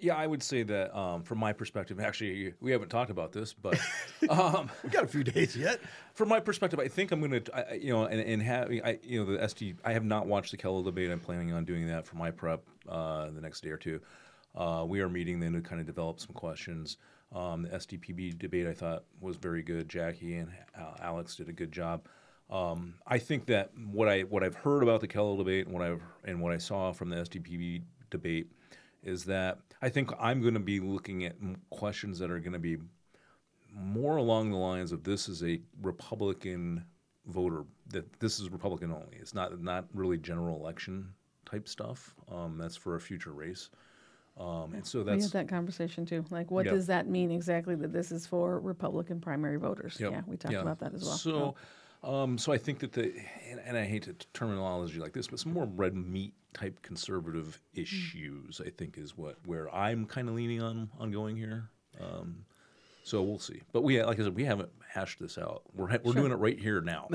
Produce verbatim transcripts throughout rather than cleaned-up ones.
Yeah, I would say that um, from my perspective, actually, we haven't talked about this, but um, We got a few days yet. from my perspective, I think I'm going to, you know, and, and having, I, you know, the S T, I have not watched the Kello debate. I'm planning on doing that for my prep uh, the next day or two. Uh, we are meeting then to kind of develop some questions. Um, the S D P B debate I thought was very good. Jackie and uh, Alex did a good job. Um, I think that what I what I've heard about the Kello debate and what I've and what I saw from the S D P B debate is that I think I'm going to be looking at m- questions that are going to be more along the lines of this is a Republican voter, that this is Republican only. It's not not really general election type stuff. Um, that's for a future race. Um, and so We that's had that conversation too. Like, what Yeah. does that mean exactly that this is for Republican primary voters? Yep. Yeah, we talked Yeah. about that as well. So, um, so I think that the, and, and I hate to terminology like this, but some more red meat type conservative issues, I think, is what where I'm kind of leaning on on going here. Um, so we'll see. But we, like I said, we haven't hashed this out. We're ha- we're Sure. doing it right here now.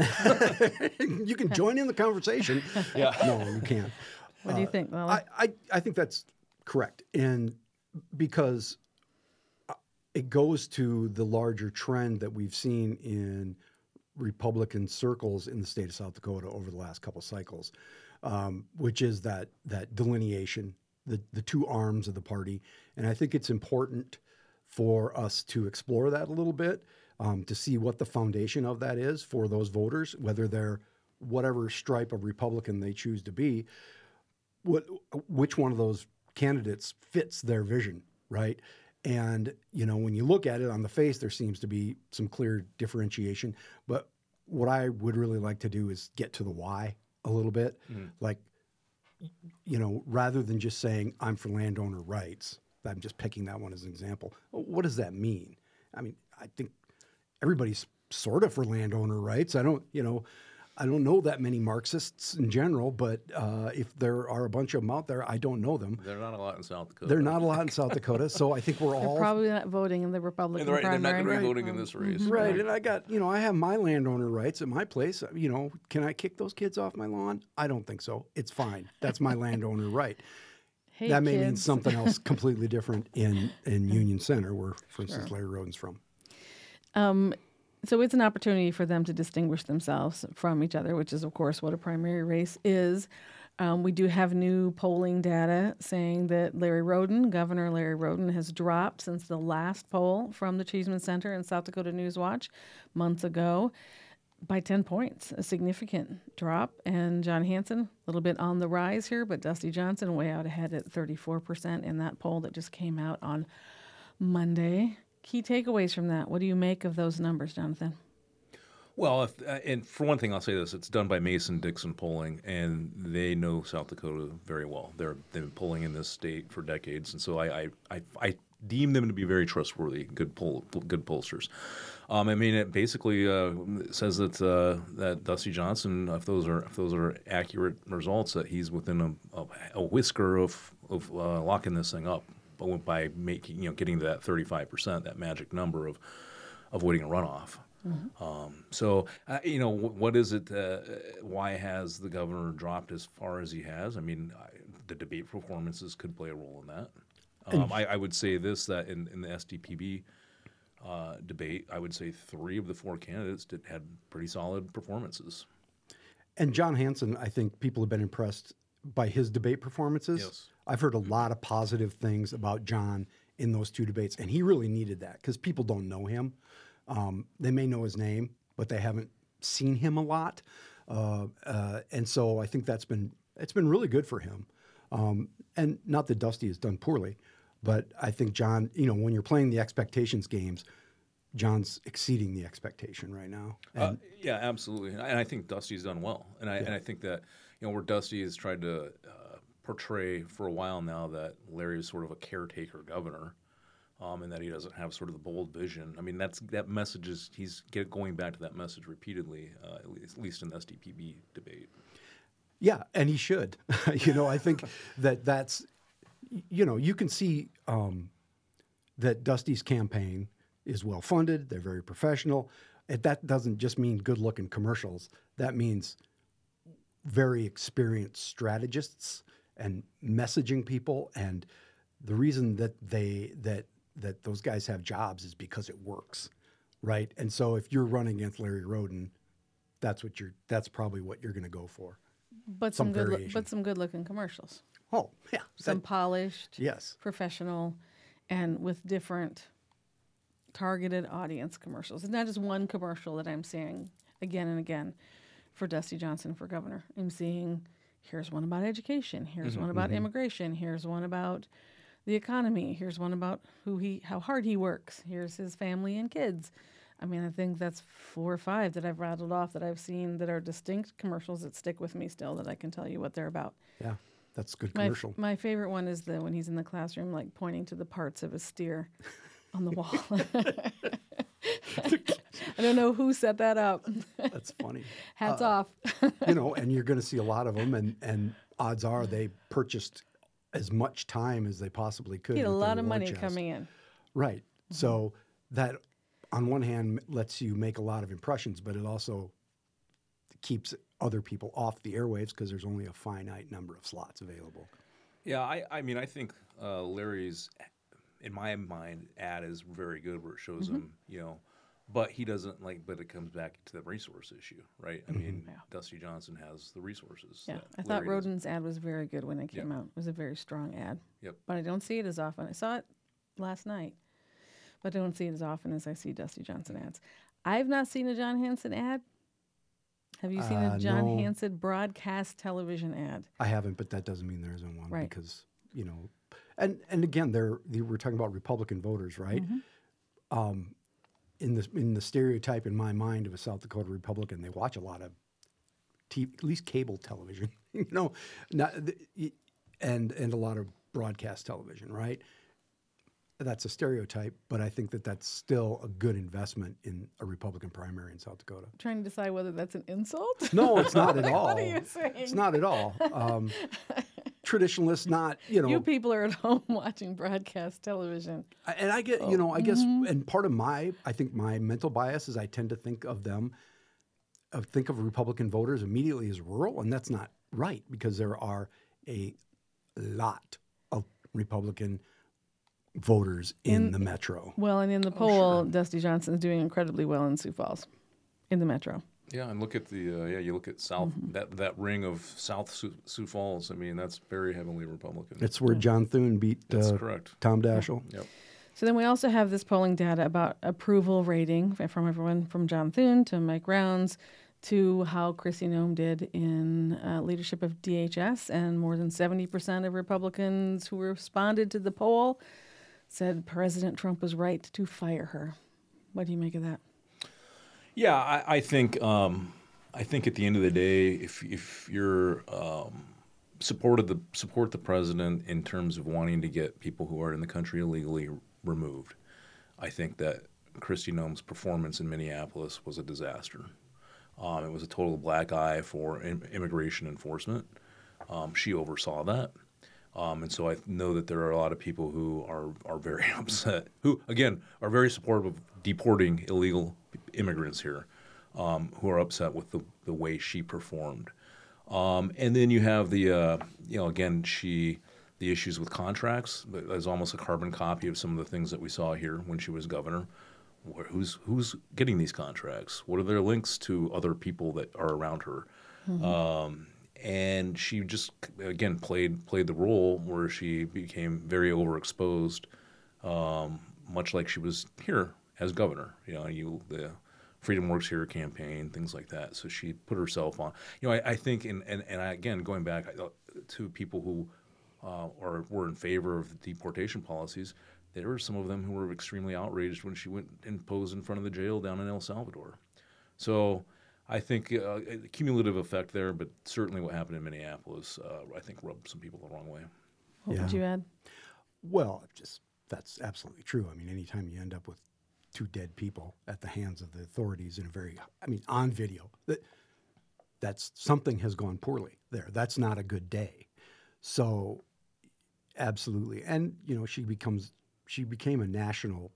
You can join in the conversation. Yeah. No, you can't. What do you think, Lala? I, I, I think that's correct. And because uh, it goes to the larger trend that we've seen in Republican circles in the state of South Dakota over the last couple cycles, um, which is that that delineation, the, the two arms of the party. And I think it's important for us to explore that a little bit, um, to see what the foundation of that is for those voters, whether they're whatever stripe of Republican they choose to be, what which one of those candidates fits their vision, right? And you know, when you look at it on the face, there seems to be some clear differentiation. But what I would really like to do is get to the why a little bit, like, you know, rather than just saying I'm for landowner rights. I'm just picking that one as an example. What does that mean? I mean, I think everybody's sort of for landowner rights. I don't, you know, I don't know that many Marxists in general, but uh, if there are a bunch of them out there, I don't know them. They're not a lot in South Dakota. They're not a lot in South Dakota, so I think we're They're all probably not voting in the Republican And they're, right, they're not primary. going to be Right. voting in this race. right. And I got, you know, I have my landowner rights at my place. You know, can I kick those kids off my lawn? I don't think so. It's fine. That's my landowner right. Hey, that may mean kids. something else completely different in in Union Center, where, for instance, Larry Roden's from. So it's an opportunity for them to distinguish themselves from each other, which is, of course, what a primary race is. Um, we do have new polling data saying that Larry Roden, Governor Larry Roden, has dropped since the last poll from the Cheeseman Center and South Dakota News Watch months ago by ten points, a significant drop. And John Hanson, a little bit on the rise here, but Dusty Johnson way out ahead at thirty-four percent in that poll that just came out on Monday. Key takeaways from that. What do you make of those numbers, Jonathan? Well, if, uh, and for one thing, I'll say this: it's done by Mason-Dixon Polling, and they know South Dakota very well. They're they've been polling in this state for decades, and so I I, I, I deem them to be very trustworthy, good poll, good pollsters. Um, I mean, it basically uh, says that uh, that Dusty Johnson, if those are if those are accurate results, that he's within a, a, a whisker of of uh, locking this thing up, but by making you know getting to that thirty-five percent, that magic number of avoiding a runoff. Mm-hmm. Um, so, uh, you know, w- what is it? Uh, why has the governor dropped as far as he has? I mean, I, the debate performances could play a role in that. Um, I, I would say this, that in, in the S D P B uh, debate, I would say three of the four candidates did, had pretty solid performances. And John Hanson, I think people have been impressed by his debate performances. Yes. I've heard a lot of positive things about John in those two debates, and he really needed that because people don't know him. Um, they may know his name, but they haven't seen him a lot, uh, uh, and so I think that's been it's been really good for him. Um, and not that Dusty has done poorly, but I think John, you know, when you're playing the expectations games, John's exceeding the expectation right now. And Uh, yeah, absolutely, and I, and I think Dusty's done well, and I and I think that you know where Dusty has tried to uh, portray for a while now that Larry is sort of a caretaker governor. Um, and that he doesn't have sort of the bold vision. I mean, that's that message is he's get, going back to that message repeatedly, uh, at, least, at least in the S D P B debate. Yeah, and he should. you know, I think that that's, you know, you can see um, that Dusty's campaign is well funded. They're very professional. And that doesn't just mean good looking commercials. That means very experienced strategists and messaging people and the reason that they that that those guys have jobs is because it works, right? And so if you're running against Larry Roden, that's what you're that's probably what you're going to go for. But Some some, good, loo- variation. but some good-looking commercials. Oh, yeah. Some that- polished, yes. professional, and with different targeted audience commercials. It's not just one commercial that I'm seeing again and again for Dusty Johnson for governor. I'm seeing here's one about education, here's one about immigration, here's one about the economy, here's one about who he how hard he works, here's his family and kids. I mean, I think that's four or five that I've rattled off that I've seen that are distinct commercials that stick with me still, that I can tell you what they're about. Yeah. That's a good My, f- commercial. my favorite one is the when he's in the classroom, like pointing to the parts of a steer on the wall. I don't know who set that up. That's funny. Hats off. You know, and you're going to see a lot of them, and, and odds are they purchased as much time as they possibly could. He had a with their lot of war money chest. coming in. Right. So that, on one hand, lets you make a lot of impressions, but it also keeps other people off the airwaves because there's only a finite number of slots available. Yeah, I, I mean, I think uh, Larry's, in my mind, ad is very good where it shows Mm-hmm. him, you know, but he doesn't like, but it comes back to the resource issue, right? I mean, Yeah. Dusty Johnson has the resources. Yeah, that I thought Larry doesn't. Roden's ad was very good when it came Yeah. out. It was a very strong ad. Yep. But I don't see it as often. I saw it last night, but I don't see it as often as I see Dusty Johnson ads. I've not seen a John Hanson ad. Have you seen Uh, a John no. Hanson broadcast television ad? I haven't, but that doesn't mean there isn't one Right. because, you know, and, and again, they're, they we're talking about Republican voters, right? Mm-hmm. Um, in the in the stereotype in my mind of a South Dakota Republican, they watch a lot of, T V, at least cable television, you know, not the, and and a lot of broadcast television, right? That's a stereotype, but I think that that's still a good investment in a Republican primary in South Dakota. Trying to decide whether that's an insult. No, it's not at all. What are you saying? It's not at all. Um, traditionalists, not you know. You people are at home watching broadcast television. I- And I get, you know, I guess, and part of my, I think my mental bias is I tend to think of them, of think of Republican voters immediately as rural, and that's not right because there are a lot of Republican voters in, In- the metro. Well, and in the poll, Dusty Johnson's doing incredibly well in Sioux Falls, in the metro. Yeah, and look at the uh, yeah, you look at South Mm-hmm. that that ring of South Sioux, Sioux Falls. I mean, that's very heavily Republican. It's where John Thune beat That's uh, correct. Tom Daschle. Yep. So then we also have this polling data about approval rating from everyone from John Thune to Mike Rounds to how Kristi Noem did in uh, leadership of D H S. And more than seventy percent of Republicans who responded to the poll said President Trump was right to fire her. What do you make of that? Yeah, I, I think um, I think at the end of the day, if if you're um, supported the support the president in terms of wanting to get people who are in the country illegally removed, I think that Kristi Noem's performance in Minneapolis was a disaster. Um, it was a total black eye for im- immigration enforcement. Um, she oversaw that. Um, and so I know that there are a lot of people who are, are very upset, who, again, are very supportive of deporting illegal immigrants here, um, who are upset with the, the way she performed. Um, and then you have the, uh, you know, again, she, the issues with contracts. There's almost a carbon copy of some of the things that we saw here when she was governor. Wh- Who's who's getting these contracts? What are their links to other people that are around her? Um, and she just again played played the role where she became very overexposed, um, much like she was here as governor. You know, you the Freedom Works Here campaign, things like that. So she put herself on. You know, I, I think, in, and and I, again going back to people who uh, are were in favor of the deportation policies. There were some of them who were extremely outraged when she went and posed in front of the jail down in El Salvador. So I think uh, a cumulative effect there, but certainly what happened in Minneapolis, uh, I think rubbed some people the wrong way. What Yeah. would you add? Well, just that's absolutely true. I mean, anytime you end up with two dead people at the hands of the authorities in a very, I mean, on video, that that's something has gone poorly there. That's not a good day. So, absolutely, and you know, she becomes she became a national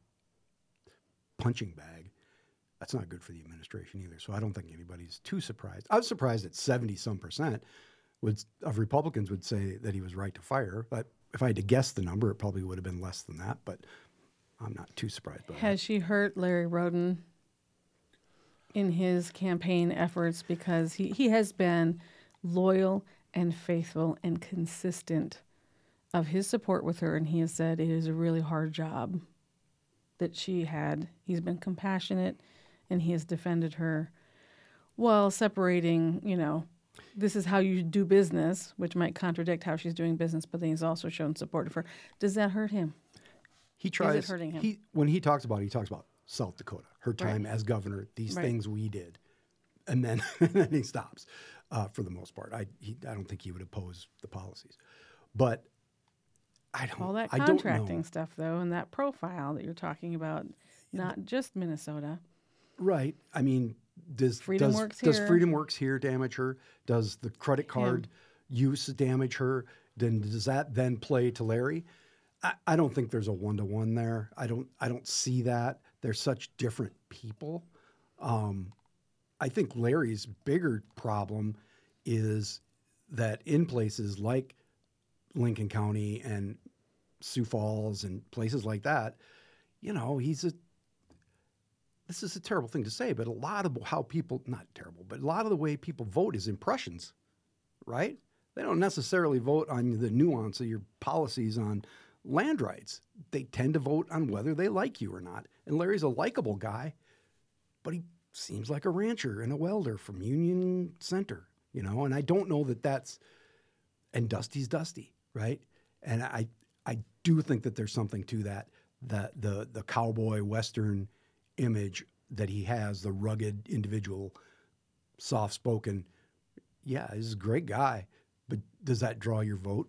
punching bag. That's not good for the administration either. So I don't think anybody's too surprised. I was surprised that seventy some percent would of Republicans would say that he was right to fire, but if I had to guess the number, it probably would have been less than that, but I'm not too surprised by Has that. she hurt Larry Roden in his campaign efforts? Because he, he has been loyal and faithful and consistent of his support with her, and he has said it is a really hard job that she had. He's been compassionate, and he has defended her while separating, you know, this is how you do business, which might contradict how she's doing business, but then he's also shown support for her. Does that hurt him? He tries. hurting him? He when he talks about it, he talks about South Dakota, her time Right. as governor, these Right. things we did, and then and then he stops. Uh, for the most part, I he, I don't think he would oppose the policies, but I don't. All that I don't contracting know. stuff, though, and that profile that you're talking about, not just Minnesota. Right. I mean, does Freedom does, Works does here. Freedom Works here damage her? Does the credit card use damage her? Then does that then play to Larry? I, I don't think there's a one to one there. I don't I don't see that. They're such different people. Um, I think Larry's bigger problem is that in places like Lincoln County and Sioux Falls and places like that, you know, he's a this is a terrible thing to say, but a lot of how people, not terrible, but a lot of the way people vote is impressions, right? They don't necessarily vote on the nuance of your policies on land rights. They tend to vote on whether they like you or not. And Larry's a likable guy, but he seems like a rancher and a welder from Union Center, you know, and I don't know that that's, and Dusty's Dusty, right? And I, I do think that there's something to that, that the, the cowboy Western image that he has, the rugged individual, soft-spoken. Yeah, he's a great guy, but does that draw your vote?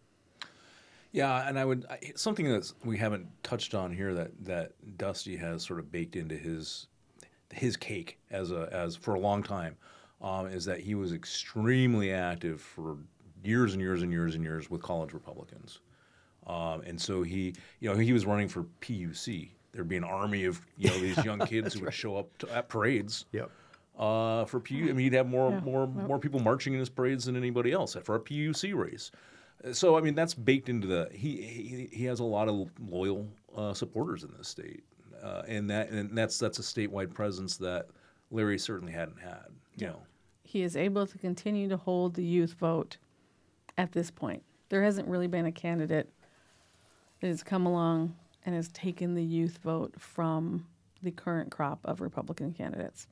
Yeah, and I would I, something that we haven't touched on here that that Dusty has sort of baked into his his cake as a as for a long time um, is that he was extremely active for years and years and years and years with college Republicans, um, and so he you know he was running for P U C. There'd be an army of you know these young kids who would show up to, at parades. Yep. Uh, for P U, I mean, he'd have more Yeah. more more people marching in his parades than anybody else for a P U C race. So I mean, that's baked into the he he, he has a lot of loyal uh, supporters in this state, uh, and that and that's that's a statewide presence that Larry certainly hadn't had. You know, He is able to continue to hold the youth vote at this point. There hasn't really been a candidate that has come along and has taken the youth vote from the current crop of Republican candidates.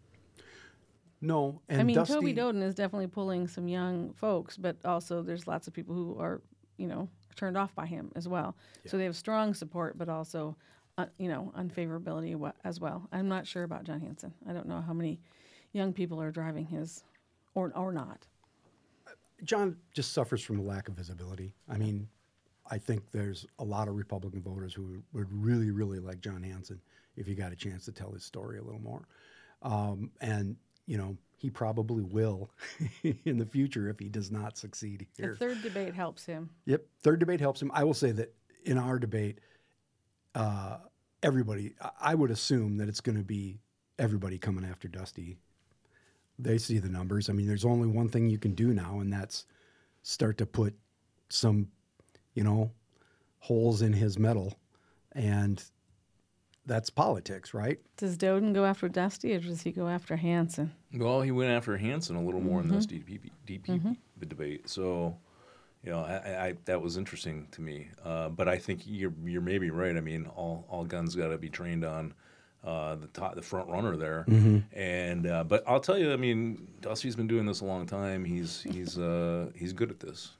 No, and I mean, Dusty, Toby Doden is definitely pulling some young folks, but also there's lots of people who are, you know, turned off by him as well. So they have strong support, but also, uh, you know, unfavorability wa- as well. I'm not sure about John Hanson. I don't know how many young people are driving his, or or not. John just suffers from a lack of visibility. I mean, I think there's a lot of Republican voters who would really, really like John Hanson if he got a chance to tell his story a little more. Um, and, you know, he probably will in the future if he does not succeed The here. third debate helps him. Yep, third debate helps him. I will say that in our debate, uh, everybody, I- I would assume that it's going to be everybody coming after Dusty. They see the numbers. I mean, there's only one thing you can do now, and that's start to put some, you know, holes in his metal, and that's politics, right? Does Doden go after Dusty or does he go after Hanson? well, he went after Hanson a little more in this D P P, D P P Mm-hmm. debate. So, you know, I, I that was interesting to me. Uh, but I think you're you're maybe right. I mean, all all guns got to be trained on uh, the top, the front runner there. And uh, but I'll tell you, I mean, Dusty's been doing this a long time. He's he's uh, he's good at this.